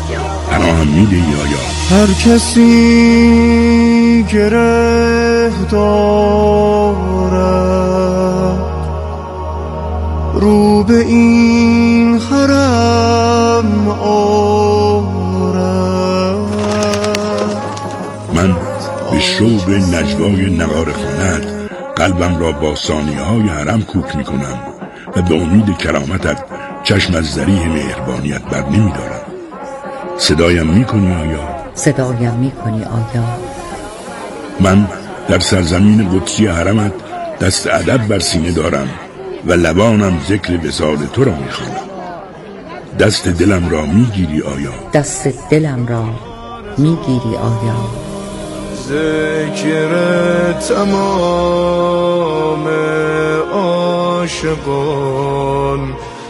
پناهم میدهی آیا؟ هر کسی گره دارد رو به این حرم آرد. من به شوق نجوای نغاره خواند قلبم را با ثانیه های حرم کوک می کنم و به امید کرامتت چشم از ذریح مهربانیت بر نمی دارم. صدایم می کنی آیا؟ صدایم می کنی آیا؟ من در سرزمین قدسی حرمت دست ادب بر سینه دارم و لبانم ذکر وصال تو را می خوانم. دست دلم را می گیری آیا؟ دست دلم را می گیری آیا؟ ذکر تمام عاشقان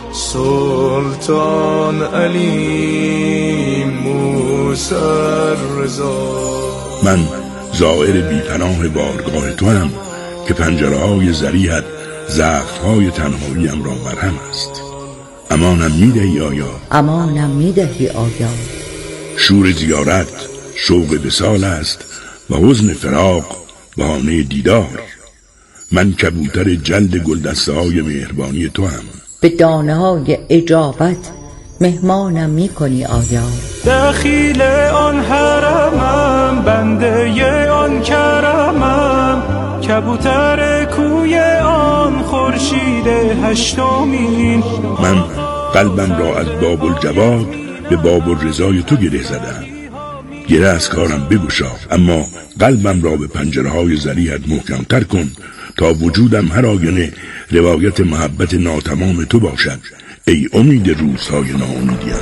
سلطان علی موسی رضا. من زائر بی‌پناه بارگاه تو هم که پنجره‌های ذریحت زخم‌های تنهاییم را مرهم است. امانم میدهی آیا؟ امانم میدهی آیا؟ شور زیارت شوق وصال است و حزن فراق بهانه دیدار. من کبوتر جلد گلدسته‌های مهربانی تو هم. به دانه‌های اجابت مهمانم میکنی آیا؟ دخیل آن حرمم بنده آن کرمم کبوتر کوی آن خورشید هشتمین. من قلبم را از باب الجواد به باب الرضای تو گره زدم. گره از کارم بگشا، اما قلبم را به پنجره‌های ذریحت محکم‌تر کن تا وجودم هر آینه روایت محبت ناتمام تو باشد ای امید روزهای ناامیدیم.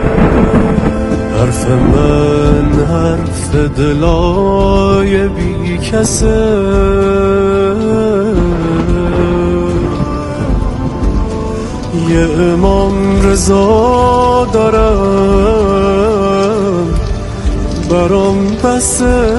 حرف من حرف دلای بی کسه، یه امام رضا دارم برام بسه.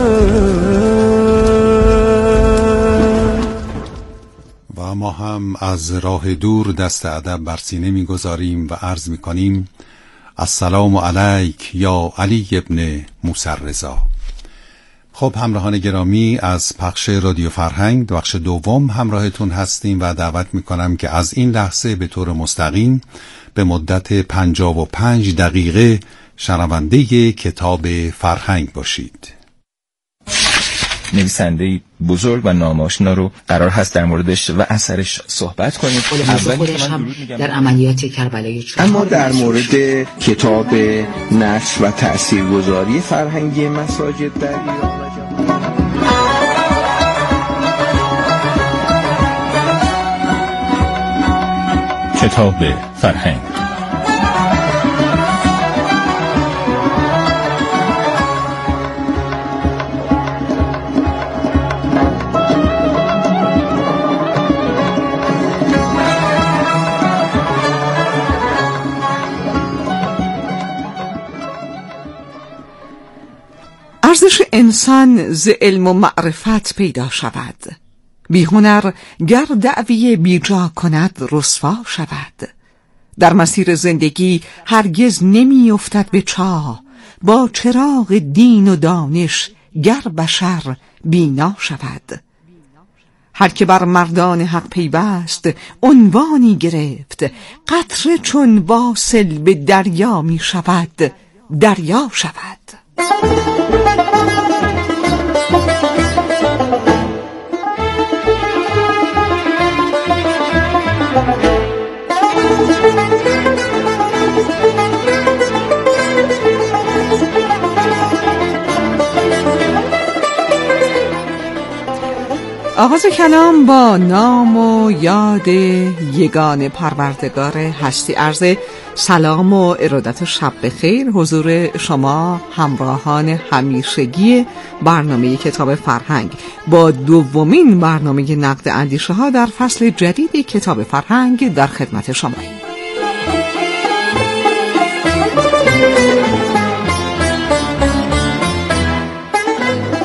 و ما هم از راه دور دست ادب بر سینه می‌گذاریم و عرض می‌کنیم السلام علیک یا علی ابن موسی رضا. خب همراهان گرامی، از پخش رادیو فرهنگ بخش دوم همراهتون هستیم و دعوت میکنم که از این لحظه به طور مستقیم به مدت 55 دقیقه شنونده کتاب فرهنگ باشید. نویسنده بزرگ و ناماشنا رو قرار هست در موردش و اثرش صحبت کنیم. خودش هم در عملیات کربلای 4 اما در مورد کتاب نشر و تاثیرگذاری فرهنگی مساجد در ایران و کتاب فرهنگ. ارزش انسان ز علم و معرفت پیدا شود، بی هنر گر دعوی بیجا کند رسوا شود. در مسیر زندگی هرگز نمی افتد به چاه، با چراغ دین و دانش گر بشر بینا شود. هر که بر مردان حق پیوست عنوانی گرفت، قطره چون واصل به دریا می شود دریا شود. آغاز کلام با نام و یاد یگان پروردگار هستی. عرض سلام و ارادت و شب بخیر حضور شما همراهان همیشگی برنامه کتاب فرهنگ با دومین برنامه نقد اندیشه ها در فصل جدید کتاب فرهنگ در خدمت شماییم.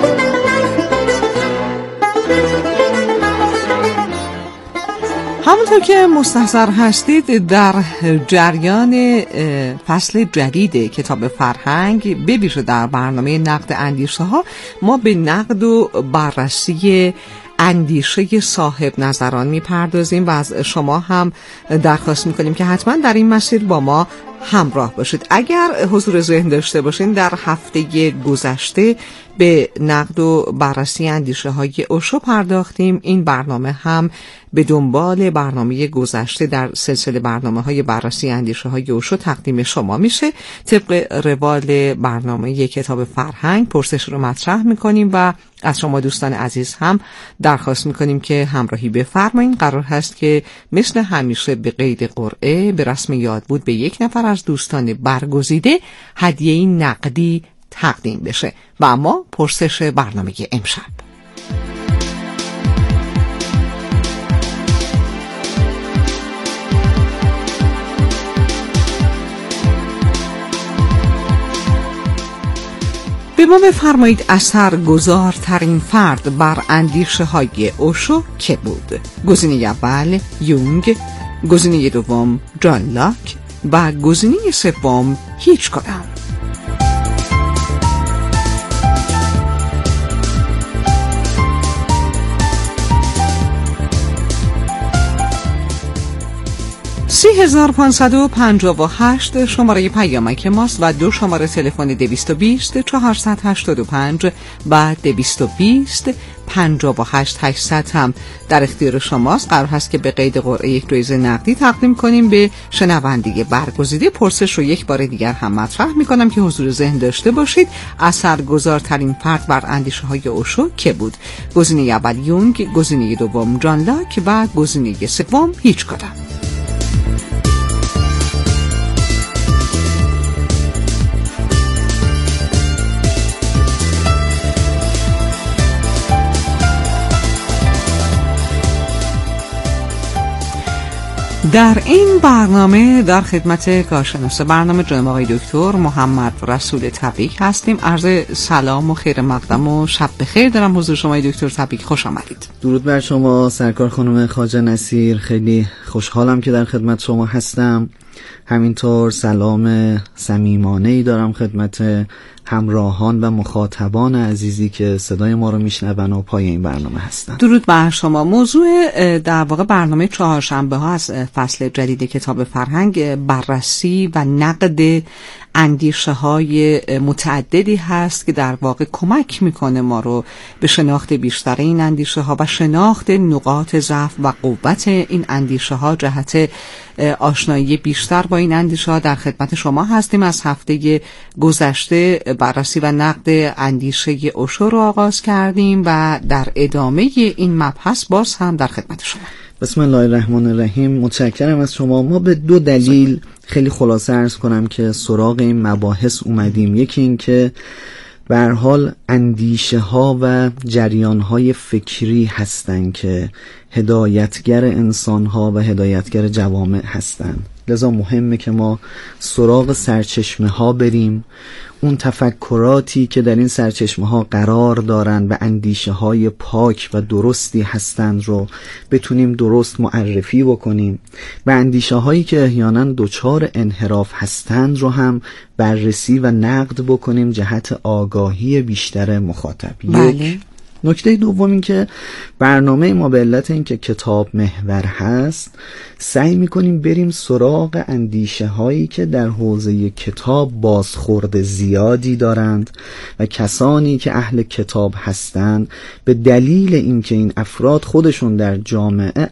همونطور همونطور که مستحضر هستید در جریان فصل جدید کتاب فرهنگ به ویژه در برنامه نقد اندیشه ها ما به نقد و بررسی اندیشه صاحب نظران میپردازیم و از شما هم درخواست میکنیم که حتما در این مسیر با ما همراه باشید. اگر حضور ذهن داشته باشین در هفته گذشته به نقد و بررسی اندیشه های اوشو پرداختیم. این برنامه هم به دنبال برنامه گذشته در سلسله برنامه های بررسی اندیشه های اوشو تقدیم شما میشه. طبق روال برنامه کتاب فرهنگ پرسش رو مطرح میکنیم و از شما دوستان عزیز هم درخواست میکنیم که همراهی بفرمایید. قرار هست که مثل همیشه به قید قرعه به رسم یاد بود به یک نفر از دوستان برگزیده هدیه نقدی تقدیم بشه. و اما پرسش برنامه امشب، به ما بفرمایید اثرگذارترین فرد بر اندیشه های اوشو که بود؟ گزینه اول یونگ، گزینه دوم جان لاک و گزینه سوم هیچ کدام. 3558 شماره پیامک ماست و 2 شماره تلفن 220 485 و 220 58 800 هم در اختیار شماست. قرار هست که به قید قرعه یک جایزه نقدی تقدیم کنیم به شنونده برگزیده. پرسش رو یک بار دیگر هم مطرح میکنم که حضور ذهن داشته باشید. اثرگذارترین فرد بر اندیشه های اوشو که بود؟ گزینه اول یونگ، گزینه دوم جان لاک و گزینه سوم هیچ کدام. در این برنامه در خدمت کارشناس برنامه جناب آقای دکتر محمد رسول تبریک هستیم. عرض سلام و خیر مقدم و شب بخیر دارم حضور شما دکتر تبریک. خوش آمدید. درود بر شما سرکار خانم خواجه نصیر. خیلی خوشحالم که در خدمت شما هستم. همینطور سلام صمیمانه‌ای دارم خدمت همراهان و مخاطبان عزیزی که صدای ما رو میشنون و پای این برنامه هستن. درود بر شما. موضوع در واقع برنامه چهارشنبه ها از فصل جدید کتاب فرهنگ بررسی و نقد اندیشه های متعددی هست که در واقع کمک میکنه ما رو به شناخت بیشتر این اندیشه ها و شناخت نقاط ضعف و قوت این اندیشه ها. جهت آشنایی بیشتر با این اندیشه ها در خدمت شما هستیم. از هفته گذشته بررسی و نقد اندیشه اوشو رو آغاز کردیم و در ادامه این مبحث باز هم در خدمت شما. بسم الله الرحمن الرحیم. متشکرم از شما. ما به 2 دلیل خیلی خلاصه عرض کنم که سراغ این مباحث اومدیم. یکی این که به هر حال اندیشه ها و جریان های فکری هستند که هدایتگر انسان ها و هدایتگر جوامع هستند. لذا مهمه که ما سراغ سرچشمه ها بریم، اون تفکراتی که در این سرچشمه ها قرار دارن و اندیشه های پاک و درستی هستند رو بتونیم درست معرفی بکنیم و اندیشه هایی که احیانا دچار انحراف هستند رو هم بررسی و نقد بکنیم جهت آگاهی بیشتر مخاطب. بله. نکته دوم این که برنامه ما به علت این که کتاب محور هست سعی میکنیم بریم سراغ اندیشه هایی که در حوزه کتاب بازخورد زیادی دارند و کسانی که اهل کتاب هستند به دلیل اینکه این افراد خودشون در جامعه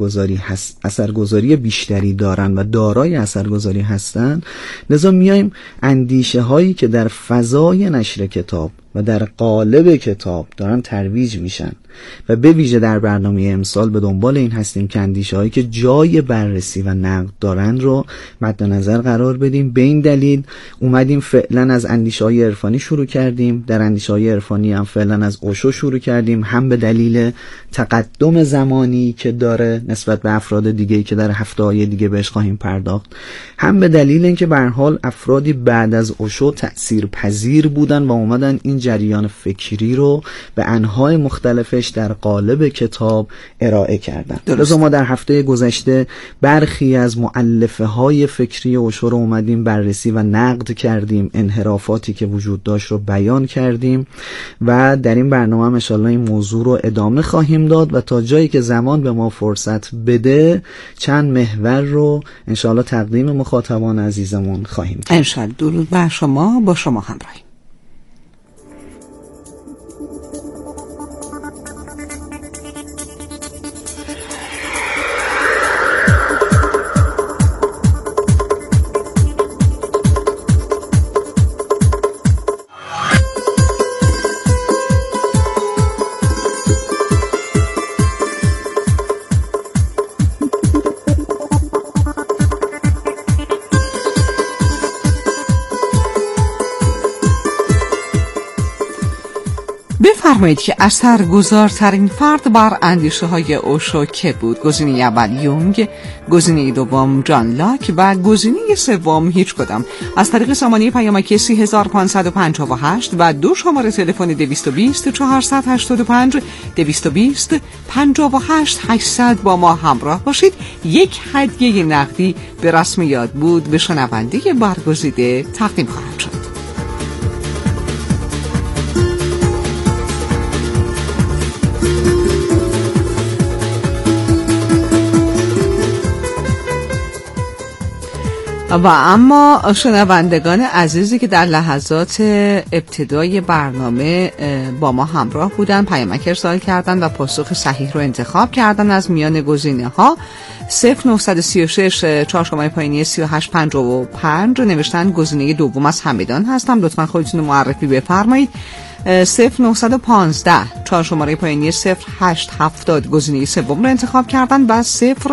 اثرگذاری بیشتری دارند و دارای اثرگذاری هستند، لذا میایم اندیشه هایی که در فضای نشر کتاب و در قالب کتاب دارن ترویج میشن و به ویژه در برنامه امسال به دنبال این هستیم که اندیشه هایی که جای بررسی و نقد دارن رو مد نظر قرار بدیم. به این دلیل اومدیم فعلا از اندیشه های عرفانی شروع کردیم. در اندیشه های عرفانی هم فعلا از اوشو شروع کردیم، هم به دلیل تقدم زمانی که داره نسبت به افراد دیگه‌ای که در هفته‌های دیگه بهش خواهیم پرداخت، هم به دلیل اینکه به هر حال افرادی بعد از اوشو تأثیرپذیر بودن و اومدن این جریان فکری رو به انواع مختلفش در قالب کتاب ارائه کردن. لذا ما در هفته گذشته برخی از مؤلفه های فکری اوشو رو اومدیم بررسی و نقد کردیم، انحرافاتی که وجود داشت رو بیان کردیم و در این برنامه هم انشاءالله این موضوع رو ادامه خواهیم داد و تا جایی که زمان به ما فرصت بده چند محور رو انشاءالله تقدیم مخاطبان عزیزمون خواهیم کرد. انشاءالله. درود بر شما، با شما همراهیم. بفرمایید که اثرگذارترین فرد بر اندیشه های اوشو که بود؟ گزینه اول یونگ، گزینه دوم جان لاک و گزینه سوم هیچ کدام. از طریق سامانه پیامکی 3558 و دو شماره تلفن 220 485 220 58 800 با ما همراه باشید. یک هدیه نقدی به رسم یاد بود به شنونده برگزیده تقدیم خواهد شد. و اما شنوندگان عزیزی که در لحظات ابتدای برنامه با ما همراه بودن، پیامک ارسال کردن و پاسخ صحیح رو انتخاب کردن از میان گزینه ها 0936 4 پایینی 3855 نوشتن گزینه دوم از همدان هستم. لطفا خودتون رو معرفی بفرمایید. 0915 4 پایینی 0870 گزینه سوم رو انتخاب کردن و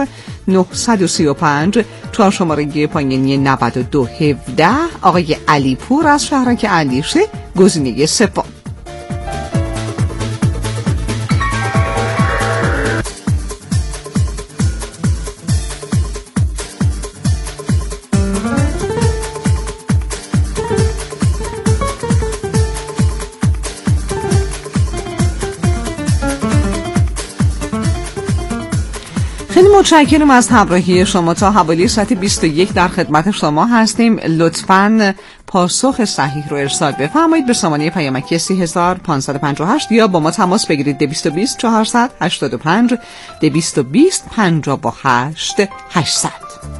0935 4 پایینی 9217 آقای علی پور از شهرک علیشه گزینه سوم. متشکرم از همراهی شما. تا حوالی ساعت 21 در خدمت شما هستیم. لطفاً پاسخ صحیح رو ارسال بفرمایید به سامانه پیامکی 3558 یا با ما تماس بگیرید 220 485 220 58 800.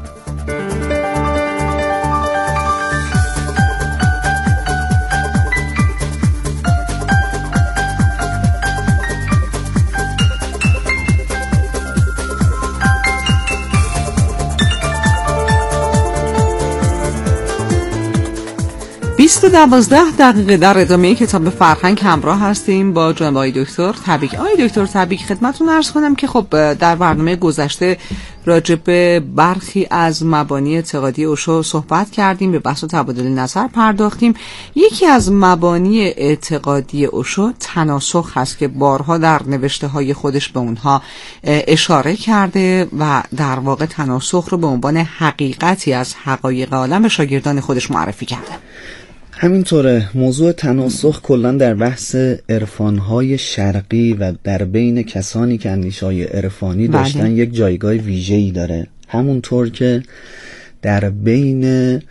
دقیقه در ادامه کتاب فرهنگ همراه هستیم با جناب آقای دکتر تبریک. آقای دکتر تبریک خدمتتون عرض کنم که خب در برنامه گذشته راجع به برخی از مبانی اعتقادی اوشو صحبت کردیم، به بحث و تبادل نظر پرداختیم. یکی از مبانی اعتقادی اوشو تناسخ هست که بارها در نوشته های خودش به اونها اشاره کرده و در واقع تناسخ رو به عنوان حقیقتی از حقایق عالم به شاگردان خودش معرفی کرده. همینطوره. موضوع تناسخ کلا در بحث عرفان‌های شرقی و در بین کسانی که اندیشه‌های عرفانی داشتن یک جایگاه ویژه‌ای داره، همونطور که در بین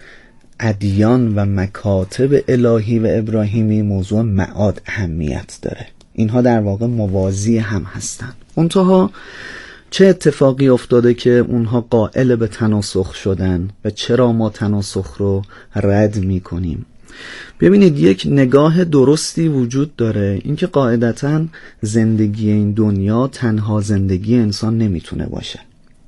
ادیان و مکاتب الهی و ابراهیمی موضوع معاد اهمیت داره. اینها در واقع موازی هم هستن. منتها چه اتفاقی افتاده که اونها قائل به تناسخ شدن و چرا ما تناسخ رو رد می‌کنیم؟ ببینید، یک نگاه درستی وجود داره، اینکه قاعدتاً زندگی این دنیا تنها زندگی انسان نمیتونه باشه.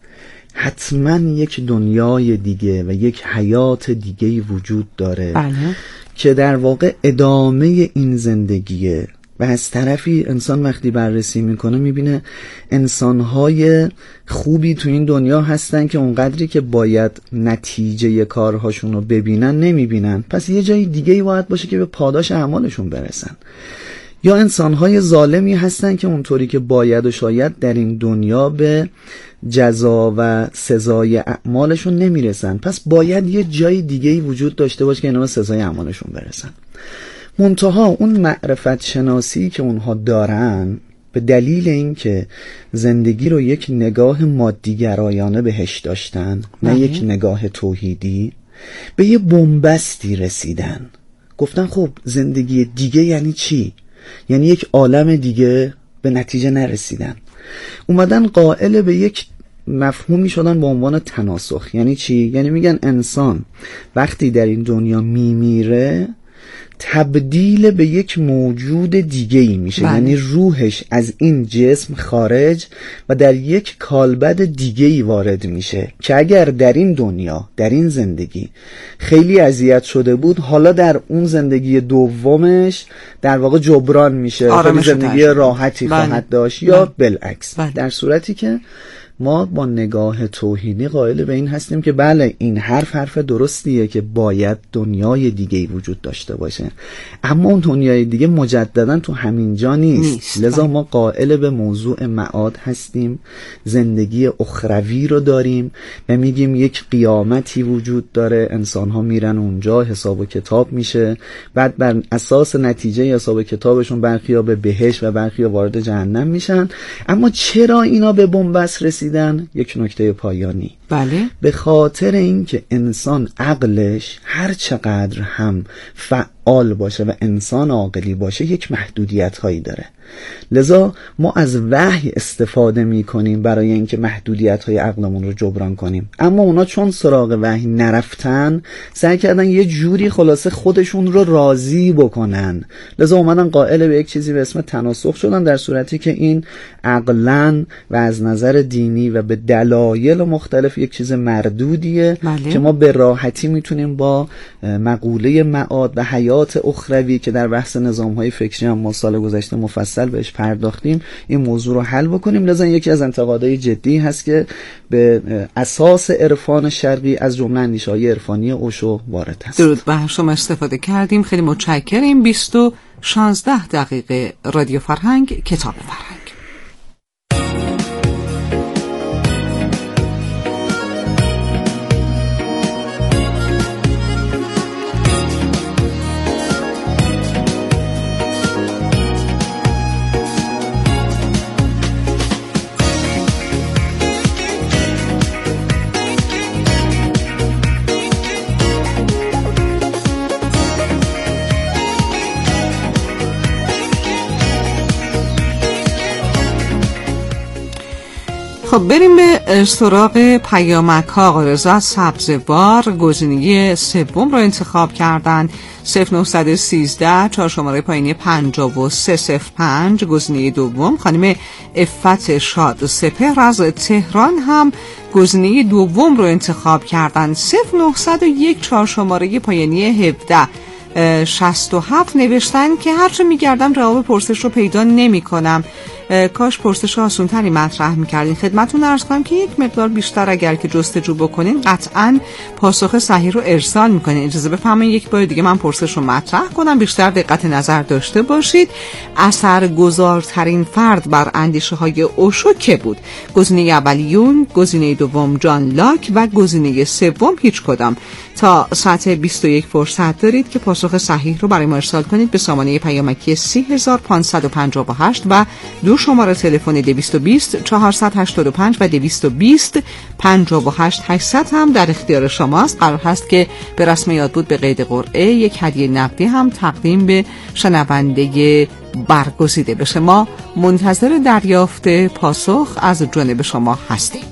حتما یک دنیای دیگه و یک حیات دیگه وجود داره که در واقع ادامه این زندگیه. و از طرفی انسان وقتی بررسی میکنه میبینه انسانهای خوبی تو این دنیا هستن که اونقدری که باید نتیجه کارهاشون رو ببینن نمیبینن، پس یه جای دیگه باید باشه که به پاداش اعمالشون برسن. یا انسانهای ظالمی هستن که اونطوری که باید و شاید در این دنیا به جزا و سزای اعمالشون نمیرسن، پس باید یه جای دیگه وجود داشته باشه که اینا به سزای اعمالشون برسن. منتها اون معرفت شناسی که اونها دارن به دلیل اینکه زندگی رو یک نگاه مادیگرایانه بهش داشتن، نه یک نگاه توحیدی، به یه بنبستی رسیدن. گفتن خب زندگی دیگه یعنی چی؟ یعنی یک عالم دیگه. به نتیجه نرسیدن، اومدن قائل به یک مفهومی شدن به عنوان تناسخ. یعنی چی؟ یعنی میگن انسان وقتی در این دنیا میمیره تبدیل به یک موجود دیگه‌ای میشه. یعنی روحش از این جسم خارج و در یک کالبد دیگه‌ای وارد میشه که اگر در این دنیا، در این زندگی خیلی اذیت شده بود، حالا در اون زندگی دومش در واقع جبران میشه، خیلی زندگی راحتی خواهد داشت، یا بالعکس. در صورتی که ما با نگاه توحیدی قائل به این هستیم که بله، این حرف درستیه که باید دنیای دیگه‌ای وجود داشته باشه، اما اون دنیای دیگه مجددا تو همین جا نیست. لذا ما قائل به موضوع معاد هستیم، زندگی اخروی رو داریم و میگیم یک قیامتی وجود داره، انسان‌ها میرن اونجا، حساب و کتاب میشه، بعد بر اساس نتیجه حساب و کتابشون برخیا به بهشت و برخیا وارد جهنم میشن. اما چرا اینا به بنبست رسیدن؟ یک نکته پایانی. بله. به خاطر اینکه انسان عقلش هر چقدر هم فعال باشه و انسان عاقلی باشه یک محدودیت هایی داره. لذا ما از وحی استفاده می کنیم برای اینکه محدودیت های عقلمون رو جبران کنیم، اما اونا چون سراغ وحی نرفتن سعی کردن یه جوری خلاصه خودشون رو راضی بکنن. لذا اومدن قائل به یک چیزی به اسم تناسخ شدن، در صورتی که این عقلن و از نظر دینی و به دلایل مختلف یک چیز مردودیه که ما به راحتی میتونیم با مقوله معاد و حیات اخروی که در بحث نظام‌های فکری هم ما سال گذشته مفصل بهش پرداختیم این موضوع رو حل بکنیم. لذا یکی از انتقادهای جدی هست که به اساس عرفان شرقی از جمله اندیشه‌های عرفانی اوشو وارد هست. درود بر شما، استفاده کردیم، خیلی متشکریم. 16 دقیقه رادیو فرهنگ، کتاب فرهنگ. خب بریم به سراغ پیامک ها. آقا رضا سبزوار گزینه سوم رو انتخاب کردن، 0913 4 شماره پایینی 5305. گزینه دوم خانم عفت شاد سپهر از تهران هم گزینه دوم رو انتخاب کردن، 0901 4 شماره پایینی 1767. نوشتن که هرچه میگردم جواب پرسش رو پیدا نمی کنم، کاش پرسش آسان تری مطرح میکردین. خدمتتون عرض کنم که یک مقدار بیشتر اگر که جستجو بکنین قطعاً پاسخ صحیح رو ارسال میکنین. اجازه بفرمایید یک بار دیگه من پرسش رو مطرح کنم، بیشتر دقت نظر داشته باشید. اثرگذارترین فرد بر اندیشه های اوشو که بود؟ گزینه اول یونگ، گزینه دوم جان لاک و گزینه سوم هیچ کدام. تا ساعت 21 فرصت دارید که پاسخ صحیح رو برای ما ارسال کنید به سامانه پیامکی 30558 و دو شماره تلفن 220 485 و 220 58 800 هم در اختیار شماست. قرار هست که به رسم یاد بود به قید قرعه یک هدیه نقدی هم تقدیم به شنونده برگزیده بشه. ما منتظر دریافت پاسخ از جانب شما هستیم.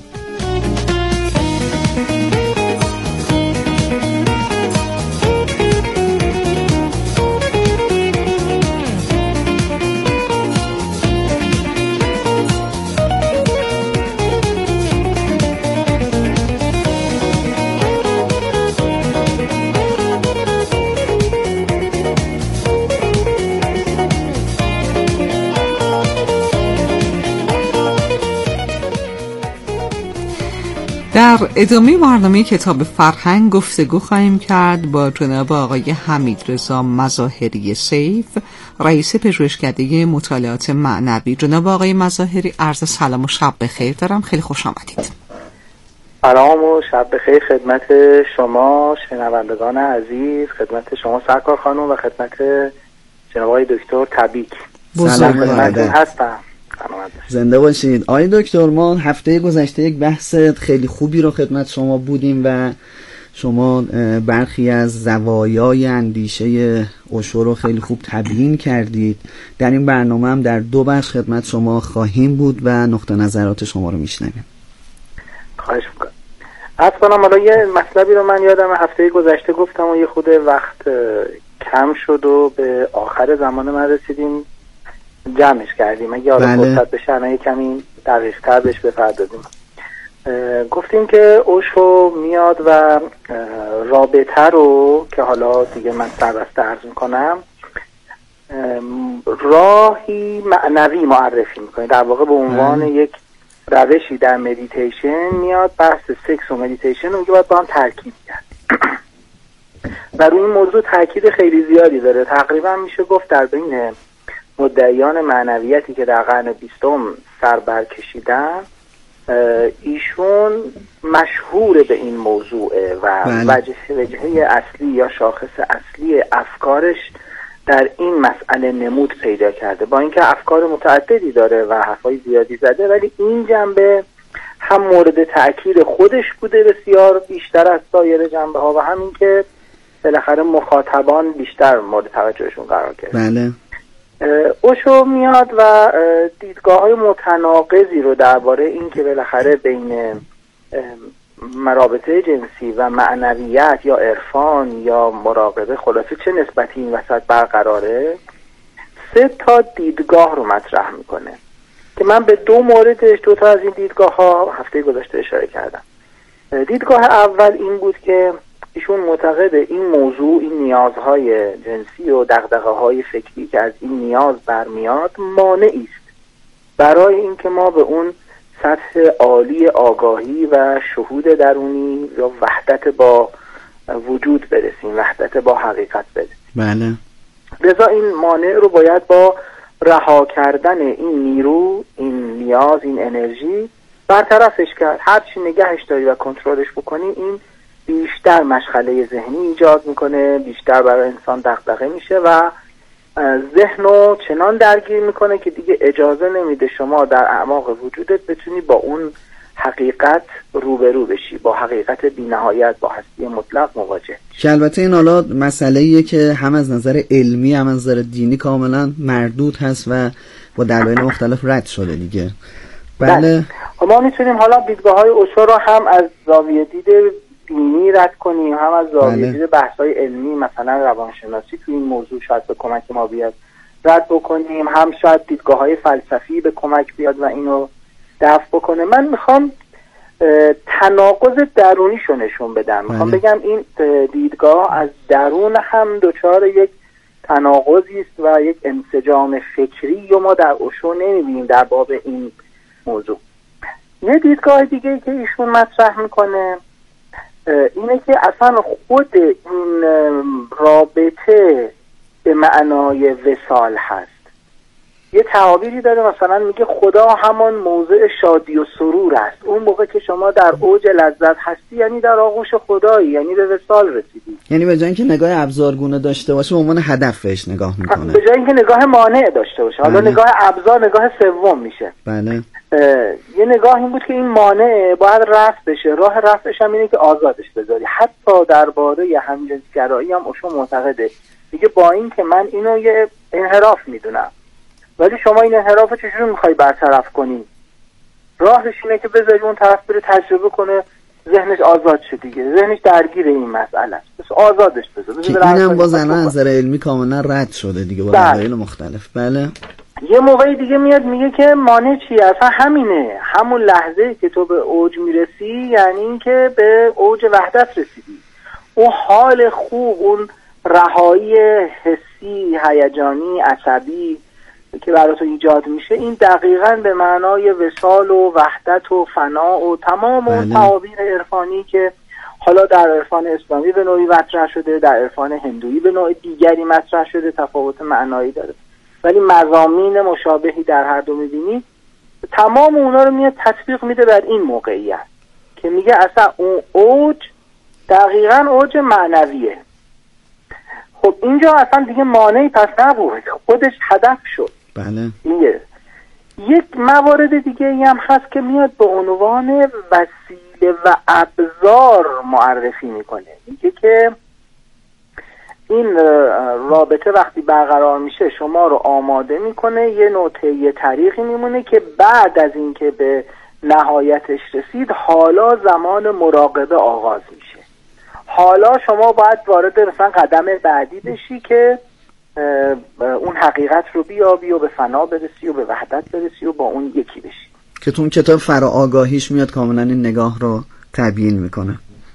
در ادامه برنامه کتاب فرهنگ گفتگو خواهیم کرد با جناب آقای حمیدرضا مظاهری سیف، رئیس پژوهشکده مطالعات معنوی. جناب آقای مظاهری، عرض سلام و شب بخیر دارم، خیلی خوش آمدید. سلام و شب بخیر خدمت شما شنوندگان عزیز، خدمت شما سرکار خانم و خدمت جناب آقای دکتر تبیک. سلام هستم. زنده باشید آقای دکتر. ما هفته گذشته یک بحث خیلی خوبی رو خدمت شما بودیم و شما برخی از زوایای اندیشه اوشو رو خیلی خوب تبیین کردید. در این برنامه هم در 2 بخش خدمت شما خواهیم بود و نقطه نظرات شما رو میشنویم. خواهش میکنم. عرض کنم حالا یه مطلبی رو من یادم هفته گذشته گفتم و یه خود وقت کم شد و به آخر زمان من رسیدیم جمعش کردیم. اگه حالا فرصت بشه انا یه کمی دقیق تر بهش بپردازیم. گفتیم که اوشو میاد و رابطه رو که حالا دیگه من سربسته عرض میکنم راهی معنوی معرفی میکنه. در واقع به عنوان یک روشی در مدیتیشن میاد بحث سکس و مدیتیشن رو میگه باید با هم ترکیب کرد و روی این موضوع تاکید خیلی زیادی داره. تقریبا میشه گفت در بین مدعیان معنویتی که در قرن 20 سر برکشیدن ایشون مشهور به این موضوعه و وجهه اصلی یا شاخص اصلی افکارش در این مسئله نمود پیدا کرده. با اینکه افکار متعددی داره و حرفای زیادی زده، ولی این جنبه هم مورد تأکید خودش بوده بسیار بیشتر از سایر جنبه ها و همین که بالاخره مخاطبان بیشتر مورد توجهشون قرار گرفت. بله. اوشو میاد و دیدگاه‌های متناقضی رو درباره این که بالاخره بین مرابطه جنسی و معنویت یا عرفان یا مراقبه خلاصه چه نسبتی این وسط برقراره 3 تا دیدگاه رو مطرح میکنه که من به 2 موردش 2 تا از این دیدگاه ها هفته گذشته اشاره کردم. دیدگاه اول این بود که ایشون معتقد این موضوع، این نیازهای جنسی و دغدغه‌های فکری که از این نیاز برمیاد مانعی است برای اینکه ما به اون سطح عالی آگاهی و شهود درونی یا وحدت با وجود برسیم، وحدت با حقیقت برسیم. بله. لذا این مانع رو باید با رها کردن این نیرو، این نیاز، این انرژی برطرفش کرد. هرچی نگهش داری و کنترلش بکنی این بیشتر مشغله ذهنی ایجاد میکنه، بیشتر برای انسان دغدغه میشه و ذهن رو چنان درگیر میکنه که دیگه اجازه نمیده شما در اعماق وجودت بتونی با اون حقیقت روبرو بشی، با حقیقت بی‌نهایت، با هستی مطلق مواجه. که البته این حالا مسئله‌ایه که هم از نظر علمی هم از نظر دینی کاملا مردود هست و با دلایل مختلف رد شده دیگه. بله. ما میتونیم حالا دیدگاه‌های اوشو رو هم از زاویه دید دینی رد کنیم، هم از زاویه دید بحث‌های علمی مثلا روانشناسی تو این موضوع شاید به کمک ما بیاد رد بکنیم، هم شاید دیدگاه‌های فلسفی به کمک بیاد و اینو دفع بکنه. من میخوام تناقض درونیشو نشون بدم. میخوام بگم این دیدگاه از درون هم دچار یک تناقضی است و یک انسجام فکری و ما در اوشو نمیبینیم در باب این موضوع. یه دیدگاه دیگه که ایشون مطرح میکنه اینه که اصلا خود این رابطه به معنای وصال هست. یه تعابیری داره مثلا میگه خدا همان موضع شادی و سرور است. اون موقع که شما در اوج لذت هستی یعنی در آغوش خدایی، یعنی به وصال رسیدی. یعنی به جای اینکه نگاه ابزارگونه داشته باشه به عنوان هدف بهش نگاه میکنه، به جای اینکه نگاه مانع داشته باشه. حالا نگاه ابزار نگاه سوم میشه. بله. یه نگاه این بود که این مانع باید رفع بشه. راه رفعش هم اینه که آزادش بذاری. حتی درباره همجنسگرایی هم اوشو معتقده، میگه با این که من اینو یه انحراف میدونم ولی شما این انحراف چجوری میخوای برطرف کنی؟ راهش اینه که بذاری اون طرف بره تجربه کنه، ذهنش آزاد شه دیگه، ذهنش درگیر این مسئله است، بس آزادش بذار. که اینم باز از نظر علمی کاملا رد شده دیگه با دلایل مختلف. بله. یه موقعی دیگه میاد میگه که مانع چیه؟ اصلا همینه، همون لحظه که تو به اوج میرسی یعنی این که به اوج وحدت رسیدی. اون حال خوب، اون رهایی حسی، هیجانی، عصبی که برای تو ایجاد میشه، این دقیقاً به معنای وصال و وحدت و فنا و تمام اون تعابیر عرفانی که حالا در عرفان اسلامی به نوعی مطرح شده، در عرفان هندویی به نوع دیگری مطرح شده، تفاوت معنایی داره ولی مضامین مشابهی در هر دو میبینی. تمام اونا رو میاد تطبیق میده بر این موقعیت که میگه اصلا اون اوج دقیقاً اوج معنویه. خب اینجا اصلا دیگه مانعی پس نبود، خودش هدف شد. بله. یک موارد دیگه ای هم هست که میاد به عنوان وسیله و ابزار معرفی میکنه. میگه که این رابطه وقتی برقرار میشه شما رو آماده میکنه، یه نوع طریقی میمونه که بعد از اینکه به نهایتش رسید حالا زمان مراقبه آغاز میشه. حالا شما باید وارد مثلا قدم بعدی بشی که اون حقیقت رو بیابی و به فنا برسی و به وحدت برسی و با اون یکی بشی، که تو اون کتاب فراآگاهیش میاد کاملا این نگاه رو تبیین میکنه.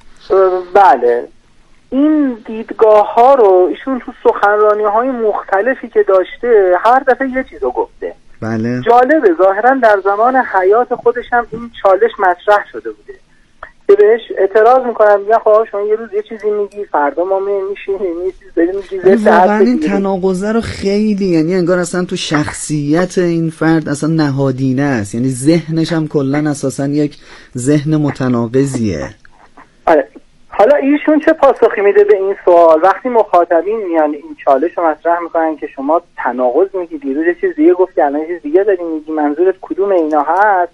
بله، این دیدگاه ها رو ایشون تو سخنرانی های مختلفی که داشته هر دفعه یه چیز رو گفته. بله. جالبه، ظاهرا در زمان حیات خودش هم این چالش مطرح شده بوده که بهش اعتراض میکنم، میگن خب شما یه روز یه چیزی میگی، فردا ما میشینیم یه چیز داریم میگی. واقعا این تناقضه رو خیلی، یعنی انگار اصلا تو شخصیت این فرد اصلا نهادینه است، یعنی ذهنش هم کلا اساسا یک ذهن متناقضیه. آره. حالا ایشون چه پاسخی میده به این سوال وقتی مخاطبین میان این چالش رو مطرح میکنن که شما تناقض میگی، دیروز یه چیز دیگه گفتی الان یه چیز دیگه داری میگی، منظورت کدوم اینا هست؟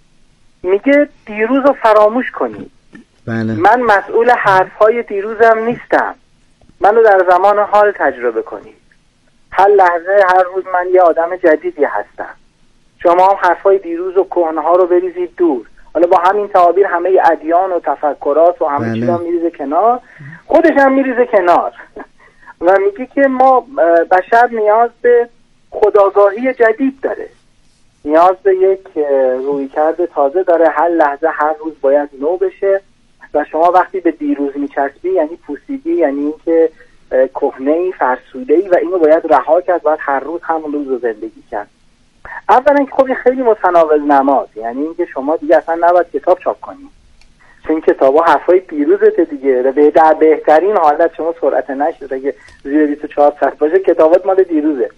میگه دیروز رو فراموش کنید. بله. من مسئول حرفهای دیروزم نیستم، منو در زمان حال تجربه کنید. هر لحظه هر روز من یه آدم جدیدی هستم. شما هم حرفهای دیروز و کهنه ها رو بریزید دور. حالا با همین تعابیر همه ادیان و تفکرات و همه چیز هم میریزه کنار، خودش هم میریزه کنار و میگه که ما بشر نیاز به خودآگاهی جدید داره، نیاز به یک رویکرد تازه داره، هر لحظه هر روز باید نو بشه و شما وقتی به دیروز میچسبی یعنی پوسیدی، یعنی اینکه کهنه‌ای، فرسوده‌ای و اینو باید رها کرد، باید هر روز همون روز رو زندگی کرد. اولا که خب خیلی متناول نماز، یعنی اینکه شما دیگه اصلا نباید کتاب چاپ کنید، چون کتابا حرفای پیروزته دیگه. در بهترین حالت شما سرعت نشر اگه زیر 24 ساعت باشه کتابات مال دیروزه.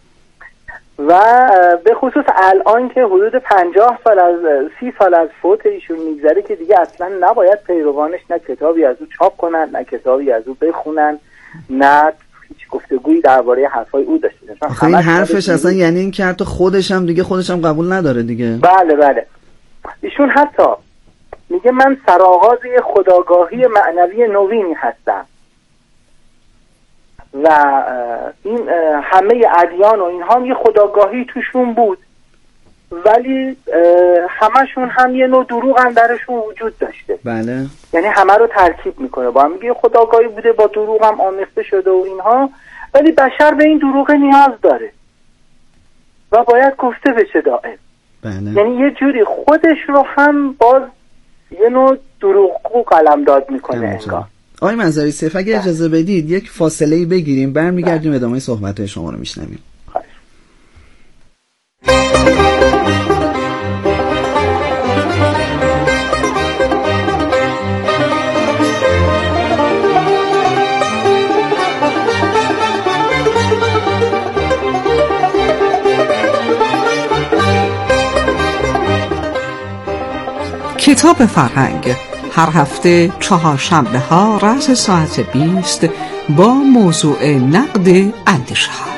و به خصوص الان که حدود 50 سال از 30 سال از فوت ایشون میگذره که دیگه اصلا نباید پیروانش نه کتابی از او چاپ کنن، نه کتابی از او بخونن، نه هیچ گفتگویی درباره حرفای او داشته باشن. این حرفش اصلا یعنی این که حتی خودش هم قبول نداره دیگه. بله. ایشون حتی میگه من سرآغاز خودآگاهی معنوی نوینی هستم و این همه ادیان و اینها یه خودآگاهی توشون بود، ولی همشون هم یه نوع دروغ هم درشون وجود داشته. بله. یعنی همه رو ترکیب میکنه، با هم میگه خودآگاهی بوده با دروغ هم آمیخته شده و اینها، ولی بشر به این دروغ نیاز داره و باید گفته بشه دائم. بله. یعنی یه جوری خودش رو هم باز یه نوع دروغگو قلمداد میکنه انگار. آقای منظری سیف اگه اجازه بدید یک فاصله‌ای بگیریم، برمیگردیم ادامه صحبت‌های شما رو میشنویم. کتاب فرهنگ هر هفته چهارشنبه ها رأس ساعت 20 با موضوع نقد اندیشه ها.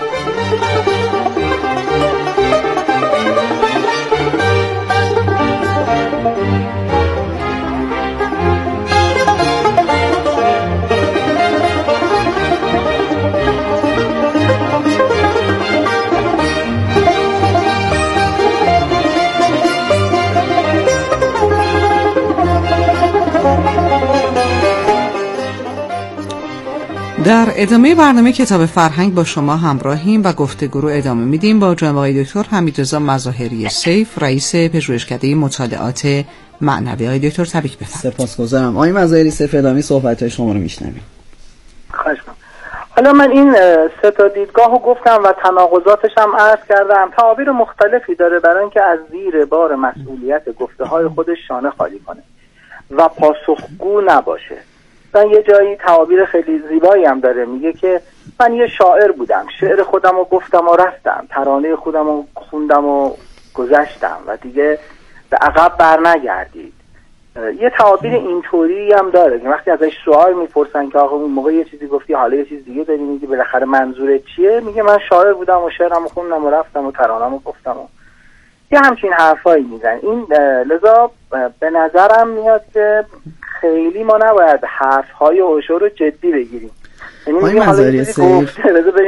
در ادامه برنامه کتاب فرهنگ با شما همراهیم و گفتگو رو ادامه میدیم با جناب آقای دکتر حمیدرضا مظاهری سیف، رئیس پژوهشکده مطالعات معنوی. آقای دکتر تبریک بفرمایید. سپاسگزارم. آقای مظاهری سیف، ادامه صحبت‌های شما رو میشنویم. خواهش می‌کنم. حالا من این سه تا دیدگاهو گفتم و تناقضاتش هم عرض کردم. تعابیر مختلفی داره برای اینکه از زیر بار مسئولیت گفته‌های خودش شانه خالی کنه و پاسخگو نباشه. من یه جایی تعابیر خیلی زیبایی هم داره، میگه که من یه شاعر بودم، شعر خودم رو گفتم و رفتم، ترانه خودم رو خوندم و گذشتم و دیگه به عقب بر نگردید. یه تعابیر اینطوری هم داره که وقتی ازش سوال میپرسن که آقا اون موقع یه چیزی گفتی حالا یه چیز دیگه داری میگی، بالاخره منظورت چیه؟ میگه من شاعر بودم و شعرمو خوندم و رفتم و ترانه‌مو گفتم و یه همچین حرفایی میزن. این لذا به نظرم میاد که خیلی ما نباید حرفهای اوشو رو جدی بگیریم. آقای منظری سیف